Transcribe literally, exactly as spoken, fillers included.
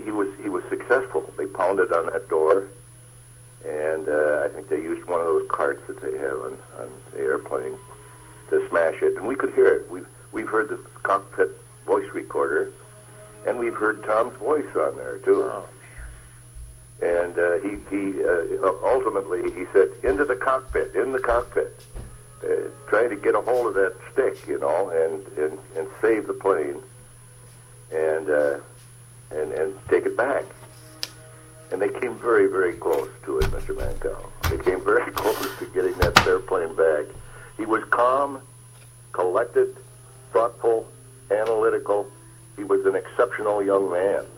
he was he was successful. They pounded on that door, and uh, I think they used one of those carts that they have on, on the airplane to smash it. And we could hear it. We've, we've heard the cockpit voice recorder, and we've heard Tom's voice on there, too. Oh. And uh, he, he uh, ultimately, he said, into the cockpit, in the cockpit, uh, trying to get a hold of that stick, you know, and, and, and save the plane and, uh, and, and take it back. And they came very, very close to it, Mister Mancow. They came very close to getting that airplane back. He was calm, collected, thoughtful, analytical. He was an exceptional young man.